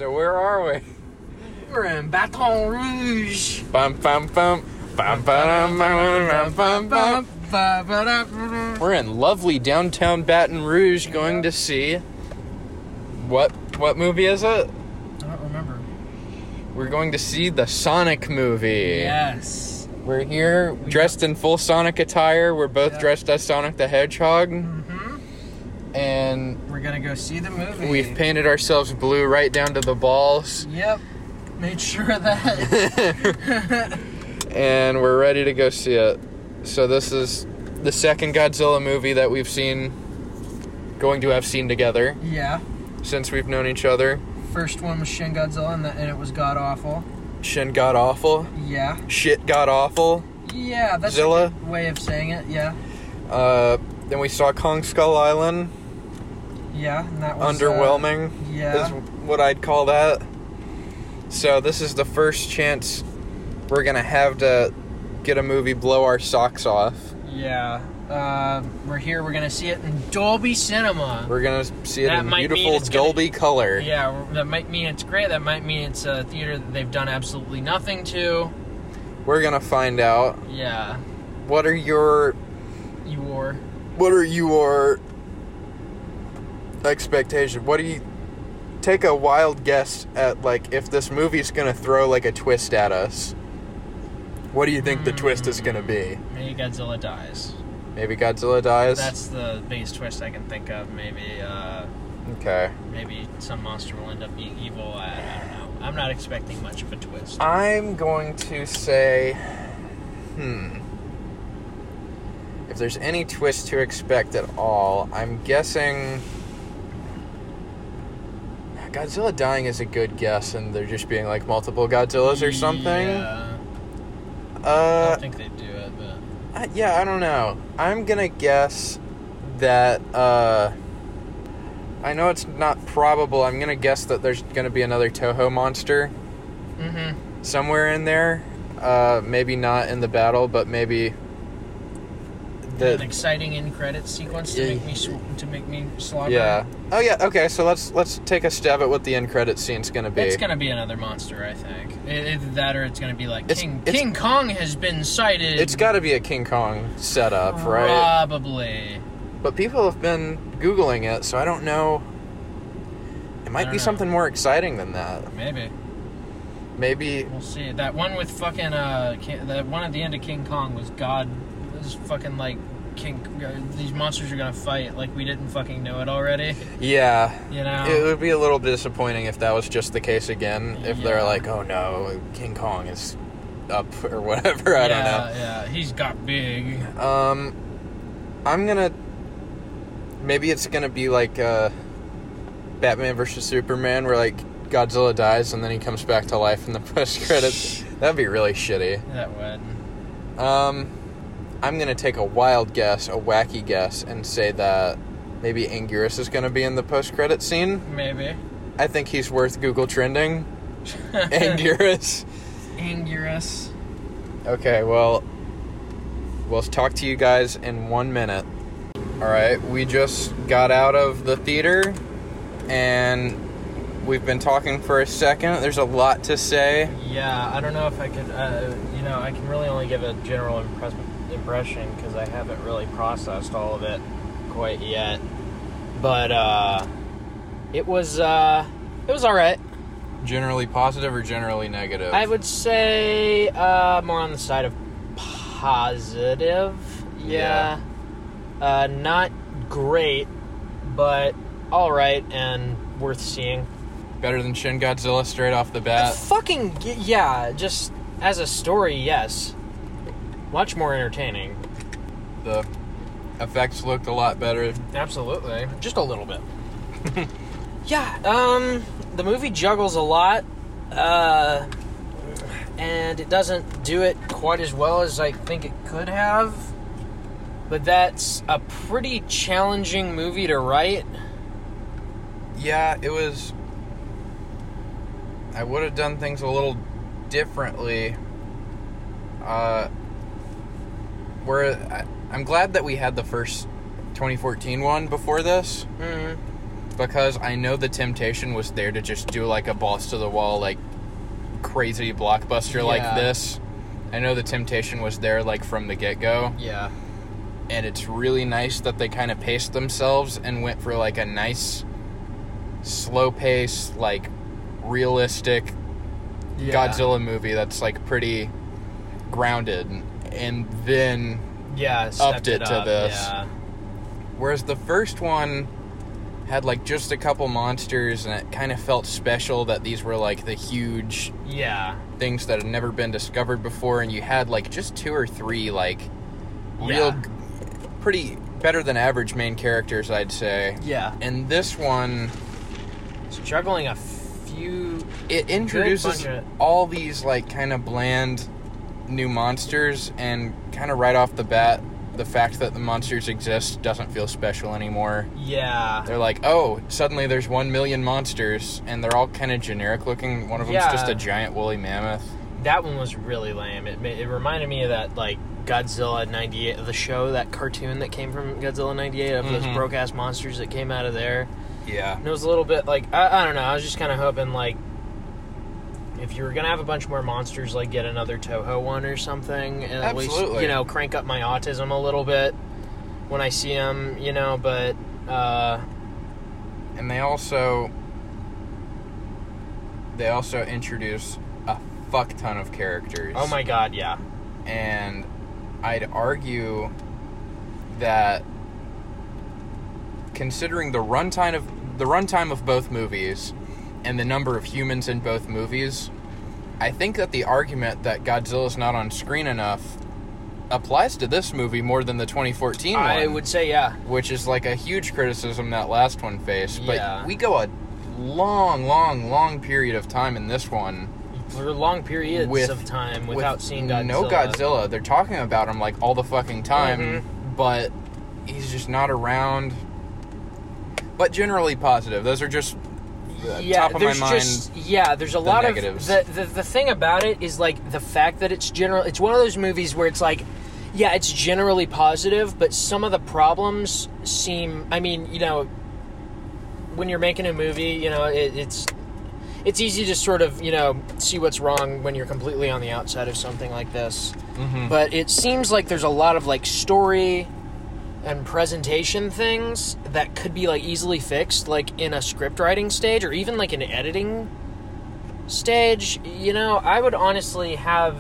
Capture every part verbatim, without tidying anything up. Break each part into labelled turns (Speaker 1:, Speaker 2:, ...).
Speaker 1: So where are we?
Speaker 2: We're in Baton Rouge.
Speaker 1: Bum bum bum. Bum, bum, bum, bum, bum, bum. We're in lovely downtown Baton Rouge going to see... What what movie is it?
Speaker 2: I don't remember.
Speaker 1: We're going to see the Sonic movie.
Speaker 2: Yes.
Speaker 1: We're here we dressed got... in full Sonic attire. We're both yeah. dressed as Sonic the Hedgehog.
Speaker 2: Mm-hmm.
Speaker 1: And...
Speaker 2: We're going to go see the movie.
Speaker 1: We've painted ourselves blue right down to the balls.
Speaker 2: Yep. Made sure of that.
Speaker 1: And we're ready to go see it. So this is the second Godzilla movie that we've seen, going to have seen together.
Speaker 2: Yeah.
Speaker 1: Since we've known each other.
Speaker 2: First one was Shin Godzilla, and, the, and it was god-awful.
Speaker 1: Shin God-awful?
Speaker 2: Yeah.
Speaker 1: Shit God-awful?
Speaker 2: Yeah, that's
Speaker 1: Zilla?
Speaker 2: a good way of saying it, yeah.
Speaker 1: Uh, then we saw Kong Skull Island.
Speaker 2: Yeah, and that was...
Speaker 1: Underwhelming,
Speaker 2: uh, yeah.
Speaker 1: is what I'd call that. So this is the first chance we're going to have to get a movie blow our socks off.
Speaker 2: Yeah. Uh, we're here. We're going to see it in Dolby Cinema.
Speaker 1: We're going to see it
Speaker 2: that
Speaker 1: in beautiful Dolby
Speaker 2: gonna,
Speaker 1: color.
Speaker 2: Yeah, that might mean it's great. That might mean it's a theater that they've done absolutely nothing to.
Speaker 1: We're going to find out.
Speaker 2: Yeah.
Speaker 1: What are your...
Speaker 2: Your...
Speaker 1: What are your expectations? What do you... Take a wild guess at, like, if this movie's going to throw, like, a twist at us. What do you think mm, the twist is going to be?
Speaker 2: Maybe Godzilla dies.
Speaker 1: Maybe Godzilla dies?
Speaker 2: That's the biggest twist I can think of. Maybe, uh...
Speaker 1: Okay.
Speaker 2: Maybe some monster will end up being evil. I, I don't know. I'm not expecting much of a twist.
Speaker 1: I'm going to say... Hmm... If there's any twist to expect at all, I'm guessing... Godzilla dying is a good guess, and there just being, like, multiple Godzillas or something.
Speaker 2: Yeah.
Speaker 1: Uh,
Speaker 2: I don't think they'd do it, but...
Speaker 1: Uh, yeah, I don't know. I'm gonna guess that, uh... I know it's not probable. I'm gonna guess that there's gonna be another Toho monster.
Speaker 2: Mm-hmm.
Speaker 1: Somewhere in there. Uh, maybe not in the battle, but maybe...
Speaker 2: The, an exciting end credits sequence to make me sw- to make me slobber.
Speaker 1: Yeah. Oh yeah. Okay. So let's let's take a stab at what the end credits scene's gonna be.
Speaker 2: It's gonna be another monster, I think. Either that, or it's gonna be like
Speaker 1: it's,
Speaker 2: King
Speaker 1: it's,
Speaker 2: King Kong has been sighted.
Speaker 1: It's got to be a King Kong setup, right?
Speaker 2: Probably.
Speaker 1: But people have been Googling it, so I don't know. It might be know. something more exciting than that.
Speaker 2: Maybe.
Speaker 1: Maybe.
Speaker 2: We'll see. That one with fucking uh, that one at the end of King Kong was God. Was fucking like. King, these monsters are gonna fight like we didn't fucking know it already.
Speaker 1: Yeah,
Speaker 2: you know,
Speaker 1: it would be a little disappointing if that was just the case again. If
Speaker 2: yeah.
Speaker 1: they're like, "Oh no, King Kong is up" or whatever. I
Speaker 2: yeah,
Speaker 1: don't know.
Speaker 2: Yeah, he's got big.
Speaker 1: Um, I'm gonna. Maybe it's gonna be like uh, Batman versus Superman, where like Godzilla dies and then he comes back to life in the post credits. That'd be really shitty.
Speaker 2: That would.
Speaker 1: Um. I'm going to take a wild guess, a wacky guess, and say that maybe Anguirus is going to be in the post-credit scene.
Speaker 2: Maybe.
Speaker 1: I think he's worth Google trending. Anguirus.
Speaker 2: Anguirus.
Speaker 1: Okay, well, we'll talk to you guys in one minute. Alright, we just got out of the theater, and we've been talking for a second. There's a lot to say.
Speaker 2: Yeah, I don't know if I could, uh, you know, I can really only give a general impression. impression because I haven't really processed all of it quite yet, but uh it was uh it was all right.
Speaker 1: Generally positive or generally negative?
Speaker 2: I would say uh more on the side of positive. Yeah, yeah. Uh not great, but all right and worth seeing.
Speaker 1: Better than Shin Godzilla straight off the bat?
Speaker 2: Uh, fucking yeah, just as a story, yes. Much more entertaining.
Speaker 1: The effects looked a lot better.
Speaker 2: Absolutely. Just a little bit. yeah, um, the movie juggles a lot, uh, and it doesn't do it quite as well as I think it could have, but that's a pretty challenging movie to write.
Speaker 1: Yeah, it was... I would have done things a little differently. Uh... We're, I'm glad that we had the first twenty fourteen one before this.
Speaker 2: Mm-hmm.
Speaker 1: because I know the temptation was there to just do like a balls to the wall, like crazy blockbuster
Speaker 2: Yeah.
Speaker 1: like this. I know the temptation was there like from the get-go.
Speaker 2: Yeah.
Speaker 1: And it's really nice that they kind of paced themselves and went for like a nice slow pace, like realistic
Speaker 2: Yeah.
Speaker 1: Godzilla movie that's like pretty grounded, and then
Speaker 2: Yeah,
Speaker 1: upped
Speaker 2: stepped
Speaker 1: it to
Speaker 2: up,
Speaker 1: this.
Speaker 2: Yeah.
Speaker 1: Whereas the first one had like just a couple monsters, and it kind of felt special that these were like the huge
Speaker 2: Yeah.
Speaker 1: things that had never been discovered before, and you had like just two or three like
Speaker 2: Yeah.
Speaker 1: real g- pretty better than average main characters, I'd say.
Speaker 2: Yeah.
Speaker 1: And this one,
Speaker 2: It's juggling a few.
Speaker 1: it introduces
Speaker 2: bunch of-
Speaker 1: all these like kind of bland new monsters, and kind of right off the bat, the fact that the monsters exist doesn't feel special anymore.
Speaker 2: Yeah.
Speaker 1: They're like, oh, suddenly there's one million monsters, and they're all kind of generic looking. One of them's
Speaker 2: Yeah.
Speaker 1: just a giant woolly mammoth.
Speaker 2: That one was really lame. It ma- it reminded me of that like Godzilla ninety-eight, the show, that cartoon that came from Godzilla ninety-eight of those
Speaker 1: Mhm.
Speaker 2: broke ass monsters that came out of there.
Speaker 1: Yeah.
Speaker 2: And it was a little bit like I, I don't know. I was just kind of hoping like if you were gonna have a bunch more monsters, like get another Toho one or something, and at least
Speaker 1: Absolutely.
Speaker 2: you know crank up my autism a little bit when I see them. You know, but uh,
Speaker 1: And they also they also introduce a fuck ton of characters.
Speaker 2: oh my god, yeah,
Speaker 1: And I'd argue that considering the runtime of the runtime of both movies and the number of humans in both movies, I think that the argument that Godzilla's not on screen enough applies to this movie more than the twenty fourteen one.
Speaker 2: I would say yeah.
Speaker 1: Which is like a huge criticism that last one faced. But
Speaker 2: Yeah.
Speaker 1: we go a long, long, long period of time in this one
Speaker 2: For long periods
Speaker 1: with
Speaker 2: of time without
Speaker 1: with
Speaker 2: seeing Godzilla.
Speaker 1: no Godzilla. They're talking about him like all the fucking time,
Speaker 2: Mhm.
Speaker 1: but he's just not around. But generally positive. Those are just uh,
Speaker 2: Yeah,
Speaker 1: top of my
Speaker 2: there's
Speaker 1: mind.
Speaker 2: just yeah. There's a
Speaker 1: the
Speaker 2: lot
Speaker 1: negatives.
Speaker 2: of the, the the thing about it is like the fact that it's general. It's one of those movies where it's like, yeah, it's generally positive, but some of the problems seem. I mean, you know, when you're making a movie, you know, it, it's it's easy to sort of you know see what's wrong when you're completely on the outside of something like this.
Speaker 1: Mhm.
Speaker 2: But it seems like there's a lot of like story and presentation things that could be like easily fixed, like in a script writing stage or even like an editing stage. You know, I would honestly have.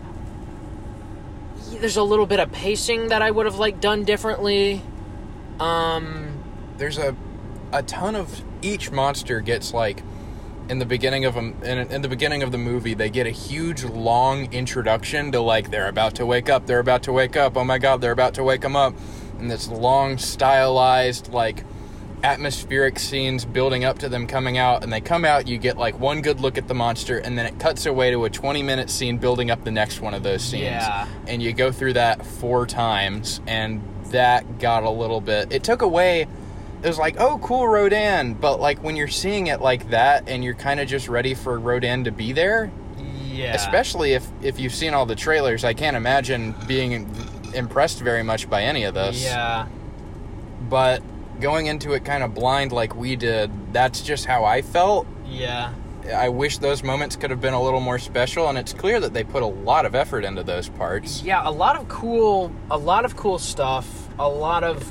Speaker 2: There's a little bit of pacing that I would have like done differently. Um,
Speaker 1: There's a a ton of each monster gets like in the beginning of them in, in the beginning of the movie they get a huge long introduction to like they're about to wake up they're about to wake up oh my god they're about to wake them up, and this long stylized like atmospheric scenes building up to them coming out, and they come out, you get like one good look at the monster, and then it cuts away to a twenty minute scene building up the next one of those scenes.
Speaker 2: Yeah.
Speaker 1: And you go through that four times, and that got a little bit, it took away, it was like, oh cool, Rodan, but like when you're seeing it like that and you're kind of just ready for Rodan to be there,
Speaker 2: yeah.
Speaker 1: especially if if you've seen all the trailers, I can't imagine being impressed very much by any of this.
Speaker 2: Yeah.
Speaker 1: But going into it kind of blind like we did, that's just how I felt.
Speaker 2: Yeah.
Speaker 1: I wish those moments could have been a little more special, and it's clear that they put a lot of effort into those parts.
Speaker 2: Yeah, a lot of cool, a lot of cool stuff. A lot of.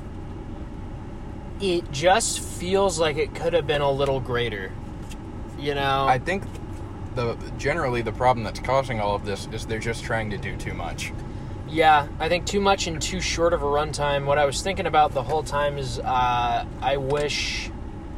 Speaker 2: It just feels like it could have been a little greater. You know.
Speaker 1: I think the generally the problem that's causing all of this is they're just trying to do too much.
Speaker 2: Yeah, I think too much in too short of a runtime. What I was thinking about the whole time is, uh, I wish,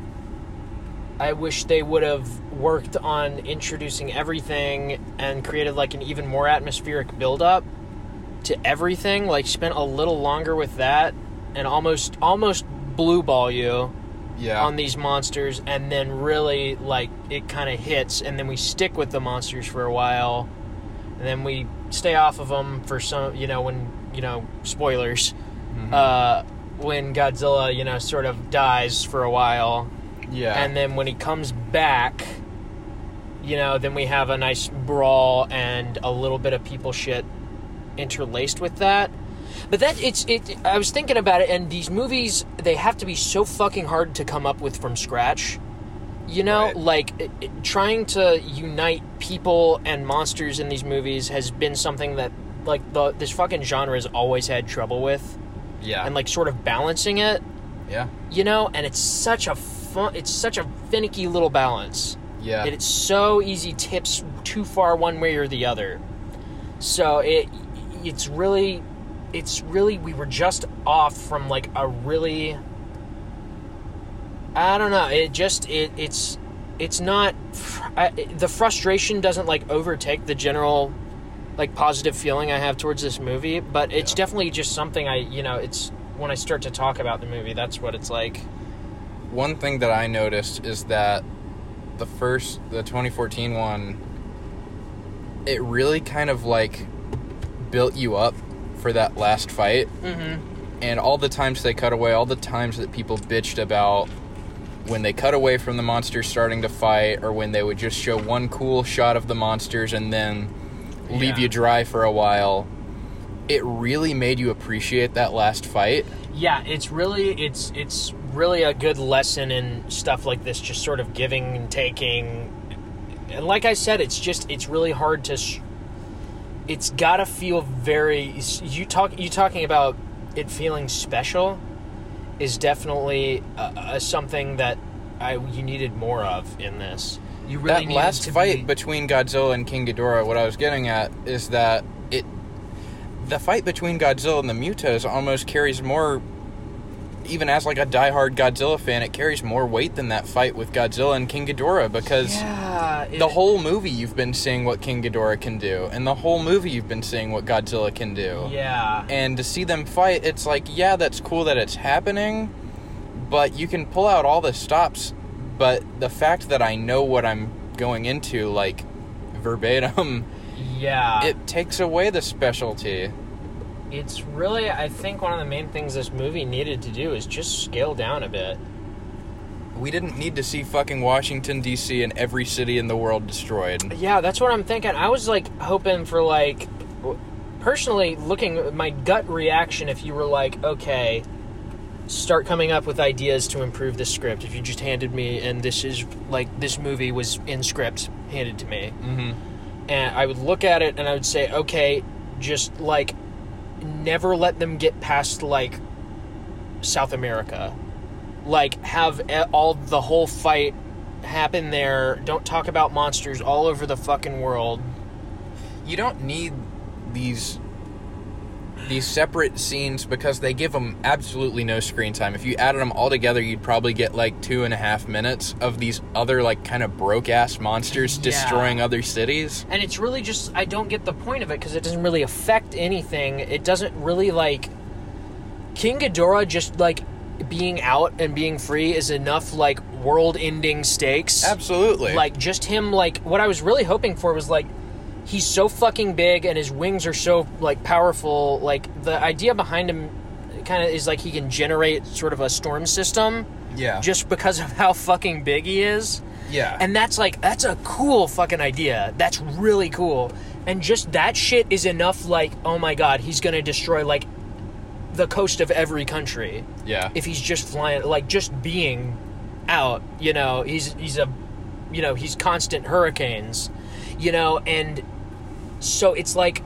Speaker 2: I wish they would have worked on introducing everything and created like an even more atmospheric build-up to everything. Like spent a little longer with that, and almost almost blue ball you
Speaker 1: Yeah.
Speaker 2: on these monsters, and then really like it kind of hits, and then we stick with the monsters for a while, and then we stay off of them for some, you know, when, you know, spoilers,
Speaker 1: Mhm.
Speaker 2: uh, when Godzilla, you know, sort of dies for a while,
Speaker 1: yeah.
Speaker 2: and then when he comes back, you know, then we have a nice brawl and a little bit of people shit interlaced with that. But that it's it. I was thinking about it, and these movies, they have to be so fucking hard to come up with from scratch. You know,
Speaker 1: Right.
Speaker 2: like it, it- trying to unite people and monsters in these movies has been something that like the this fucking genre has always had trouble with,
Speaker 1: Yeah.
Speaker 2: and like sort of balancing it.
Speaker 1: yeah.
Speaker 2: You know, and it's such a fun, it's such a finicky little balance.
Speaker 1: Yeah.
Speaker 2: That it's so easy tips too far one way or the other. So it it's really it's really we were just off from like a really I don't know, it just it it's it's not I, the frustration doesn't like overtake the general like positive feeling I have towards this movie, but it's
Speaker 1: Yeah.
Speaker 2: definitely just something I, you know, it's when I start to talk about the movie, that's what it's like.
Speaker 1: One thing that I noticed is that the first, the twenty fourteen one, it really kind of like built you up for that last fight.
Speaker 2: Mhm.
Speaker 1: And all the times they cut away, all the times that people bitched about when they cut away from the monsters starting to fight, or when they would just show one cool shot of the monsters and then leave
Speaker 2: Yeah.
Speaker 1: you dry for a while, it really made you appreciate that last fight.
Speaker 2: Yeah, it's really it's it's really a good lesson in stuff like this, just sort of giving and taking. And like I said, it's just it's really hard to. Sh- it's got to feel very. You talk you talking about it feeling special, is definitely uh, uh, something that I you needed more of in this. You really
Speaker 1: That
Speaker 2: needed
Speaker 1: last
Speaker 2: to
Speaker 1: fight
Speaker 2: be,
Speaker 1: between Godzilla and King Ghidorah, what I was getting at is that it, the fight between Godzilla and the Mutas almost carries more, even as like a diehard Godzilla fan, it carries more weight than that fight with Godzilla and King Ghidorah, because
Speaker 2: yeah, it-
Speaker 1: the whole movie you've been seeing what King Ghidorah can do, and the whole movie you've been seeing what Godzilla can do.
Speaker 2: yeah.
Speaker 1: And to see them fight, it's like, yeah, that's cool that it's happening, but you can pull out all the stops, but the fact that I know what I'm going into, like, verbatim,
Speaker 2: Yeah.
Speaker 1: it takes away the specialty.
Speaker 2: It's really, I think one of the main things this movie needed to do is just scale down a bit.
Speaker 1: We didn't need to see fucking Washington, D C and every city in the world destroyed.
Speaker 2: Yeah, that's what I'm thinking. I was, like, hoping for, like, w- personally, looking, my gut reaction, if you were like, okay, start coming up with ideas to improve this script, if you just handed me, and this is, like, this movie was in script handed to me,
Speaker 1: Mm-hmm.
Speaker 2: and I would look at it and I would say, okay, just, like, never let them get past, like, South America. Like, have e- all the whole fight happen there. Don't talk about monsters all over the fucking world.
Speaker 1: You don't need these these separate scenes because they give them absolutely no screen time. If you added them all together, you'd probably get like two and a half minutes of these other like kind of broke-ass monsters
Speaker 2: Yeah.
Speaker 1: destroying other cities.
Speaker 2: And it's really just, I don't get the point of it because it doesn't really affect anything. It doesn't really, like, King Ghidorah just, like, being out and being free is enough, like, world-ending stakes.
Speaker 1: Absolutely.
Speaker 2: Like, just him, like, what I was really hoping for was, like, he's so fucking big and his wings are so, like, powerful. Like, the idea behind him kind of is, like, he can generate sort of a storm system
Speaker 1: yeah.
Speaker 2: just because of how fucking big he is.
Speaker 1: yeah.
Speaker 2: And that's, like, that's a cool fucking idea. That's really cool. And just that shit is enough, like, oh my god, he's gonna destroy, like, the coast of every country.
Speaker 1: yeah.
Speaker 2: If he's just flying, like, just being out, you know, he's he's a, you know, he's constant hurricanes, you know, and so it's like,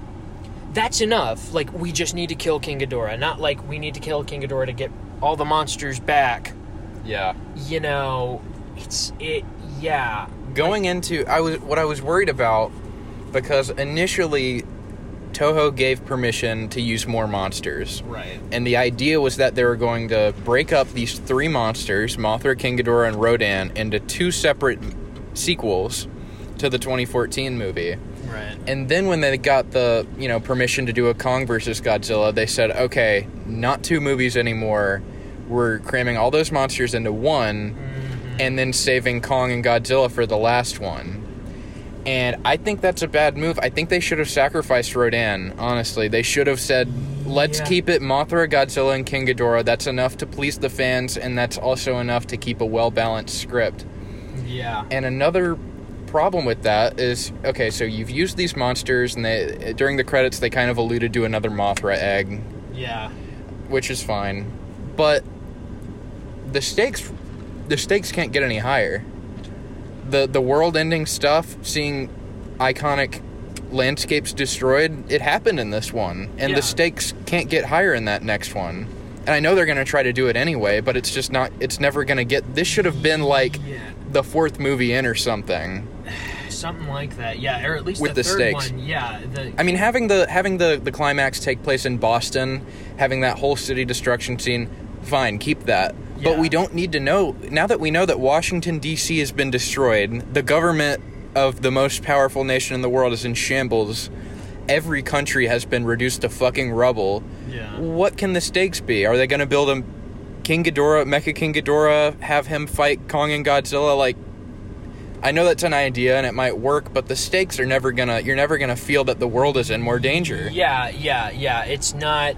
Speaker 2: that's enough. Like, we just need to kill King Ghidorah, not like we need to kill King Ghidorah to get all the monsters back,
Speaker 1: yeah.
Speaker 2: you know, it's, it, yeah.
Speaker 1: Going into I was what I was worried about, because initially Toho gave permission to use more monsters.
Speaker 2: Right.
Speaker 1: And the idea was that they were going to break up these three monsters, Mothra, King Ghidorah, and Rodan, into two separate sequels to the twenty fourteen movie.
Speaker 2: Right.
Speaker 1: And then when they got the, you know, permission to do a Kong versus Godzilla, they said, okay, not two movies anymore. We're cramming all those monsters into one,
Speaker 2: Mm-hmm.
Speaker 1: and then saving Kong and Godzilla for the last one. And I think that's a bad move. I think they should have sacrificed Rodan, honestly. They should have said, let's
Speaker 2: Yeah.
Speaker 1: keep it Mothra, Godzilla, and King Ghidorah. That's enough to please the fans, and that's also enough to keep a well-balanced script.
Speaker 2: Yeah.
Speaker 1: And another problem with that is, okay, so you've used these monsters, and they during the credits they kind of alluded to another Mothra egg.
Speaker 2: Yeah.
Speaker 1: Which is fine. But the stakes the stakes can't get any higher. The the world-ending stuff, seeing iconic landscapes destroyed, it happened in this one. And
Speaker 2: yeah.
Speaker 1: the stakes can't get higher in that next one. And I know they're going to try to do it anyway, but it's just not, it's never going to get, this should have been like
Speaker 2: yeah.
Speaker 1: the fourth movie in or something.
Speaker 2: Something like that, yeah, or at least
Speaker 1: with
Speaker 2: the,
Speaker 1: the
Speaker 2: third
Speaker 1: stakes.
Speaker 2: one, yeah. The,
Speaker 1: I mean, having the having the, the climax take place in Boston, having that whole city destruction scene, fine, keep that.
Speaker 2: Yeah.
Speaker 1: But we don't need to know, now that we know that Washington, D C has been destroyed, the government of the most powerful nation in the world is in shambles, every country has been reduced to fucking rubble.
Speaker 2: Yeah.
Speaker 1: What can the stakes be? Are they going to build a King Ghidorah, Mecha King Ghidorah, have him fight Kong and Godzilla? Like, I know that's an idea and it might work, but the stakes are never gonna, you're never gonna feel that the world is in more danger.
Speaker 2: Yeah, yeah, yeah. It's not,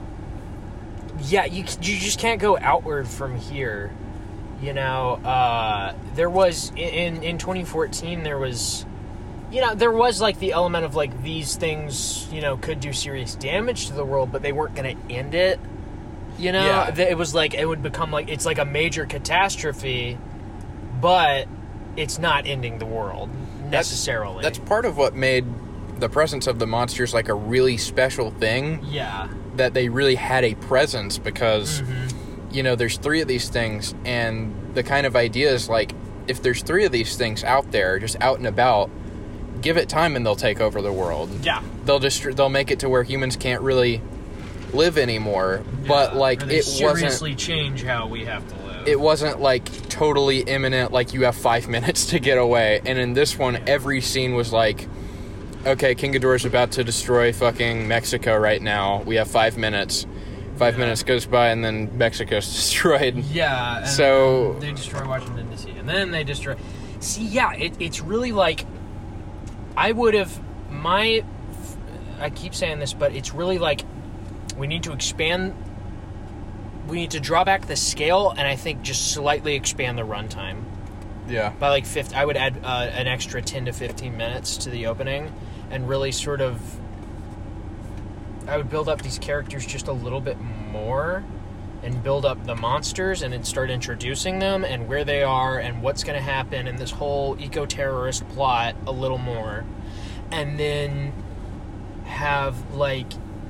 Speaker 2: yeah, you, you just can't go outward from here. You know, uh, there was, in, in twenty fourteen, there was, you know, there was, like, the element of, like, these things, you know, could do serious damage to the world, but they weren't going to end it. You know?
Speaker 1: Yeah.
Speaker 2: It was, like, it would become, like, it's, like, a major catastrophe, but it's not ending the world, necessarily.
Speaker 1: That's, that's part of what made the presence of the monsters, like, a really special thing.
Speaker 2: Yeah.
Speaker 1: That they really had a presence, because,
Speaker 2: mm-hmm.
Speaker 1: you know, there's three of these things, and the kind of idea is, like, if there's three of these things out there, just out and about, give it time and they'll take over the world.
Speaker 2: Yeah.
Speaker 1: They'll just they'll make it to where humans can't really live anymore. Yeah. But like
Speaker 2: or they
Speaker 1: it
Speaker 2: seriously
Speaker 1: wasn't
Speaker 2: change how we have to live.
Speaker 1: It wasn't like totally imminent, like you have five minutes to get away. And in this one, yeah. every scene was like, okay, King Ghidorah's about to destroy fucking Mexico right now. We have five minutes. Five yeah. minutes goes by and then Mexico's destroyed.
Speaker 2: Yeah. And
Speaker 1: so
Speaker 2: they destroy Washington D C and then they destroy. See, yeah, it, it's really like. I would have, my, I keep saying this, but it's really like, we need to expand, we need to draw back the scale, and I think just slightly expand the runtime.
Speaker 1: Yeah.
Speaker 2: By like fifty, I would add uh, an extra ten to fifteen minutes to the opening, and really sort of, I would build up these characters just a little bit more, and build up the monsters, and then start introducing them, and where they are, and what's going to happen, and this whole eco-terrorist plot a little more. And then have, like,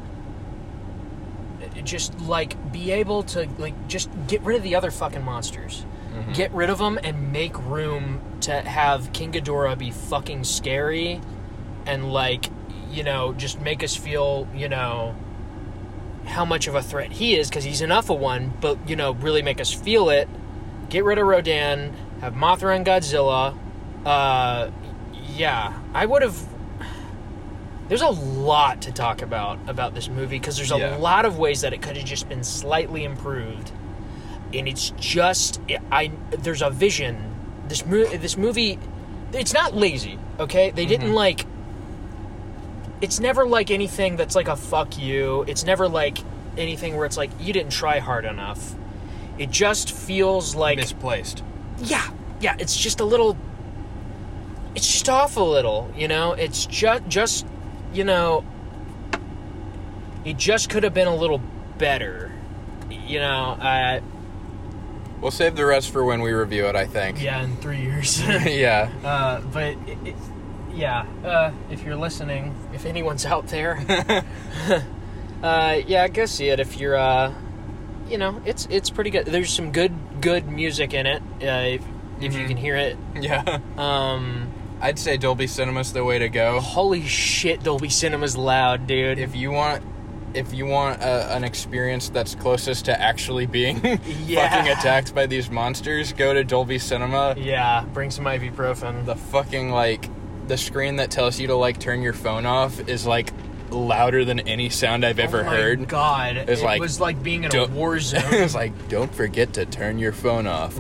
Speaker 2: just, like, be able to, like, just get rid of the other fucking monsters. Mm-hmm. Get rid of them and make room to have King Ghidorah be fucking scary and, like, you know, just make us feel, you know, how much of a threat he is, because he's enough of one, but, you know, really make us feel it. Get rid of Rodan, have Mothra and Godzilla. Uh, yeah, I would have... There's a lot to talk about about this movie, because there's a yeah. lot of ways that it could have just been slightly improved. And it's just... I There's a vision. This, mo- this movie... It's not lazy, okay? They mm-hmm. didn't, like... It's never like anything that's like a fuck you. It's never like anything where it's like, you didn't try hard enough. It just feels like...
Speaker 1: misplaced.
Speaker 2: Yeah. Yeah, it's just a little... It's just off a little, you know? It's just, just, you know... It just could have been a little better. You know, uh...
Speaker 1: We'll save the rest for when we review it, I think.
Speaker 2: Yeah, in three years.
Speaker 1: yeah.
Speaker 2: Uh, but... It, it, Yeah, uh, if you're listening, if anyone's out there, uh, yeah, go see it. If you're, uh, you know, it's it's pretty good. There's some good good music in it, uh, if, if mm-hmm. you can hear it.
Speaker 1: Yeah.
Speaker 2: Um,
Speaker 1: I'd say Dolby Cinema's the way to go.
Speaker 2: Holy shit, Dolby Cinema's loud, dude.
Speaker 1: If you want, if you want a, an experience that's closest to actually being
Speaker 2: yeah.
Speaker 1: fucking attacked by these monsters, go to Dolby Cinema.
Speaker 2: Yeah, bring some ibuprofen.
Speaker 1: The fucking like. The screen that tells you to, like, turn your phone off is, like, louder than any sound I've ever
Speaker 2: oh my
Speaker 1: heard.
Speaker 2: God.
Speaker 1: It was
Speaker 2: it
Speaker 1: like,
Speaker 2: was like being in a war zone.
Speaker 1: It was like, don't forget to turn your phone off.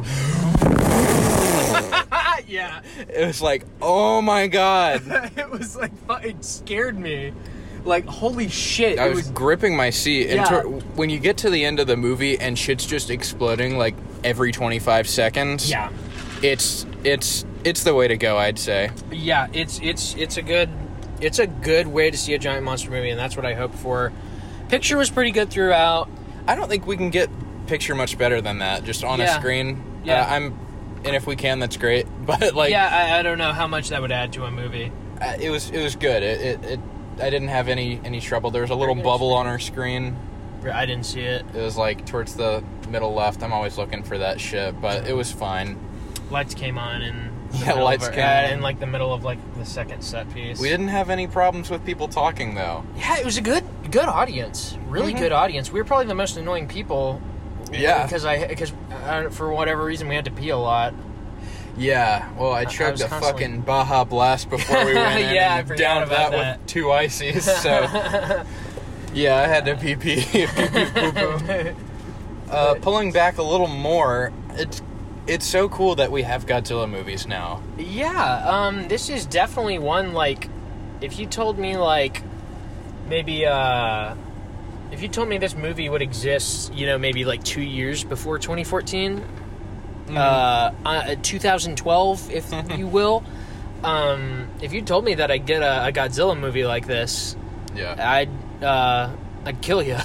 Speaker 2: Yeah.
Speaker 1: It was like, oh my God.
Speaker 2: It was like, it scared me. Like, holy shit.
Speaker 1: I
Speaker 2: it
Speaker 1: was,
Speaker 2: was
Speaker 1: gripping my seat.
Speaker 2: Yeah.
Speaker 1: And to, when you get to the end of the movie and shit's just exploding, like, every twenty-five seconds.
Speaker 2: Yeah.
Speaker 1: It's, it's... it's the way to go, I'd say.
Speaker 2: Yeah, it's it's it's a good it's a good way to see a giant monster movie, and that's what I hope for. Picture was pretty good throughout.
Speaker 1: I don't think we can get picture much better than that, just on
Speaker 2: Yeah.
Speaker 1: a screen.
Speaker 2: Yeah.
Speaker 1: Uh, I'm, and if we can, that's great. But like,
Speaker 2: yeah, I, I don't know how much that would add to a movie.
Speaker 1: uh, it was it was good. It, it it I didn't have any any trouble. There was a little
Speaker 2: good
Speaker 1: bubble on our screen.
Speaker 2: I didn't see it.
Speaker 1: It was like towards the middle left. I'm always looking for that shit, but it was fine.
Speaker 2: Lights came on and
Speaker 1: Yeah, lights came on.
Speaker 2: in like the middle of like the second set piece.
Speaker 1: We didn't have any problems with people talking though.
Speaker 2: Yeah, it was a good good audience. Really
Speaker 1: Mhm.
Speaker 2: good audience. We were probably the most annoying people.
Speaker 1: Yeah.
Speaker 2: Because I because uh, for whatever reason we had to pee a lot.
Speaker 1: Yeah, well, I
Speaker 2: I
Speaker 1: chugged
Speaker 2: was
Speaker 1: a
Speaker 2: constantly-
Speaker 1: fucking Baja Blast before we went in
Speaker 2: Yeah, I
Speaker 1: and
Speaker 2: forgot
Speaker 1: downed
Speaker 2: about
Speaker 1: that,
Speaker 2: that.
Speaker 1: with two ices, so... Yeah, I had to pee pee. pee pee poo poo. Uh, pulling back a little more, it's it's so cool that we have Godzilla movies now.
Speaker 2: Yeah, um, this is definitely one, like, if you told me, like, maybe, uh, if you told me this movie would exist, you know, maybe, like, two years before twenty fourteen,
Speaker 1: Mm-hmm.
Speaker 2: uh, uh, two thousand twelve, if you will, um, if you told me that I'd get a, a Godzilla movie like this,
Speaker 1: Yeah.
Speaker 2: I'd, uh, I'd kill you.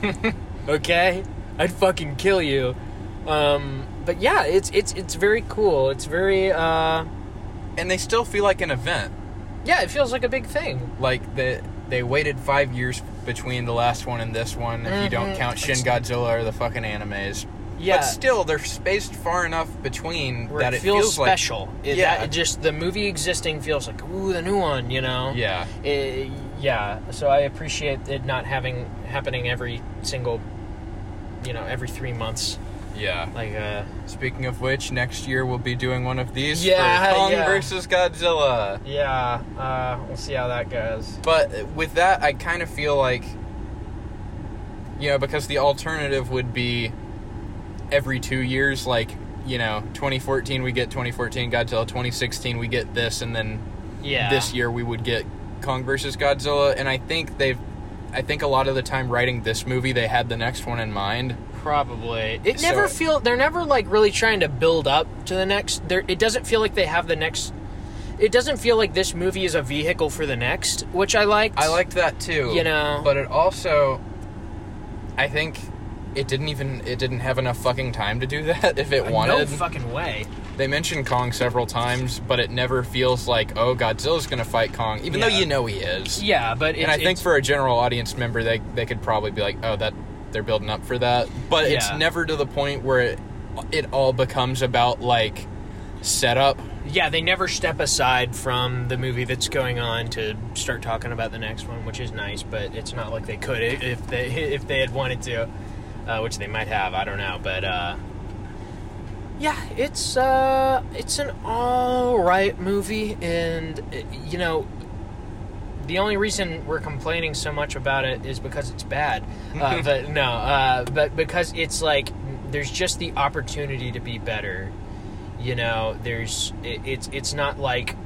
Speaker 2: Okay? I'd fucking kill you. Um, but yeah, it's, it's, it's very cool. It's very, uh...
Speaker 1: And they still feel like an event.
Speaker 2: yeah, it feels like a big thing.
Speaker 1: Like, the, they waited five years between the last one and this one, if you don't
Speaker 2: Mhm.
Speaker 1: count Shin
Speaker 2: It's-
Speaker 1: Godzilla or the fucking animes.
Speaker 2: Yeah.
Speaker 1: But still, they're spaced far enough between
Speaker 2: Where
Speaker 1: that
Speaker 2: it,
Speaker 1: it
Speaker 2: feels,
Speaker 1: feels
Speaker 2: special. It,
Speaker 1: Yeah.
Speaker 2: that, it just, the movie existing feels like, ooh, the new one, you know?
Speaker 1: like... Yeah.
Speaker 2: It- yeah, so I appreciate it not having, happening every single, you know, every three months.
Speaker 1: Yeah.
Speaker 2: Like, uh...
Speaker 1: Speaking of which, next year we'll be doing one of these
Speaker 2: Yeah,
Speaker 1: for Kong
Speaker 2: yeah.
Speaker 1: versus Godzilla.
Speaker 2: yeah, uh, we'll see how that goes.
Speaker 1: But with that, I kind of feel like, you know, because the alternative would be every two years, like, you know, twenty fourteen we get twenty fourteen Godzilla, twenty sixteen we get this, and then
Speaker 2: Yeah.
Speaker 1: this year we would get Kong versus Godzilla. And I think they've, I think a lot of the time writing this movie, they had the next one in mind.
Speaker 2: Probably. It
Speaker 1: So-
Speaker 2: never feel they're never like really trying to build up to the next. There, it doesn't feel like they have the next. It doesn't feel like this movie is a vehicle for the next, which I liked.
Speaker 1: I liked that too.
Speaker 2: You know.
Speaker 1: But it also, I think it didn't even, it didn't have enough fucking time to do that if it wanted.
Speaker 2: No fucking way.
Speaker 1: They mentioned Kong several times, but it never feels like, oh, Godzilla's gonna fight Kong, even
Speaker 2: Yeah.
Speaker 1: though you know he is.
Speaker 2: Yeah, but it,
Speaker 1: And I think
Speaker 2: it's,
Speaker 1: for a general audience member, they they could probably be like, oh, that they're building up for that. But it's
Speaker 2: Yeah.
Speaker 1: never to the point where it, it all becomes about, like, setup.
Speaker 2: yeah, they never step aside from the movie that's going on to start talking about the next one, which is nice. But it's not like they could if they if they had wanted to, uh, which they might have. I don't know, but. Uh, Yeah, it's uh, it's an all right movie, and uh, you know, the only reason we're complaining so much about it is because it's bad. Uh, but no, uh, but because it's like there's just the opportunity to be better. You know, there's it, it's it's not like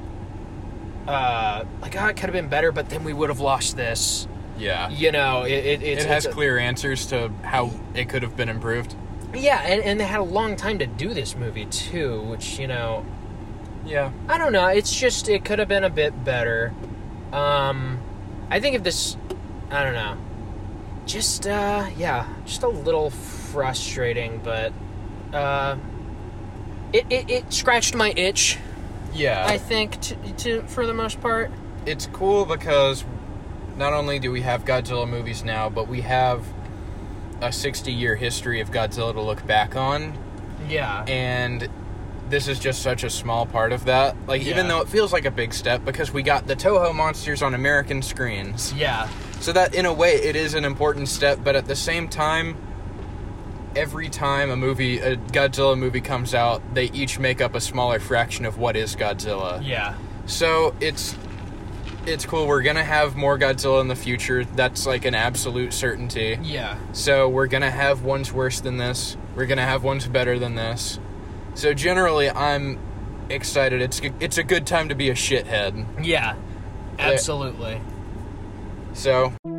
Speaker 2: uh, like oh, it could have been better, but then we would have lost this.
Speaker 1: Yeah.
Speaker 2: You know, it it, it's,
Speaker 1: It has
Speaker 2: it's a-
Speaker 1: clear answers to how it could have been improved.
Speaker 2: yeah, and, and they had a long time to do this movie too, which you know.
Speaker 1: Yeah.
Speaker 2: I don't know. It's just it could have been a bit better. Um, I think if this, I don't know. Just uh, yeah, just a little frustrating, but uh, it it, it scratched my itch.
Speaker 1: Yeah.
Speaker 2: I think to, to for the most part.
Speaker 1: It's cool because not only do we have Godzilla movies now, but we have a sixty-year history of Godzilla to look back on.
Speaker 2: Yeah.
Speaker 1: And this is just such a small part of that. Like,
Speaker 2: Yeah.
Speaker 1: even though it feels like a big step, because we got the Toho monsters on American screens.
Speaker 2: Yeah.
Speaker 1: So that, in a way, it is an important step, but at the same time, every time a movie, a Godzilla movie comes out, they each make up a smaller fraction of what is Godzilla.
Speaker 2: Yeah.
Speaker 1: So, it's... It's cool. We're gonna have more Godzilla in the future. That's like an absolute certainty.
Speaker 2: Yeah.
Speaker 1: So we're gonna have ones worse than this. We're gonna have ones better than this. So generally, I'm excited. It's it's a good time to be a shithead.
Speaker 2: Yeah. Absolutely.
Speaker 1: So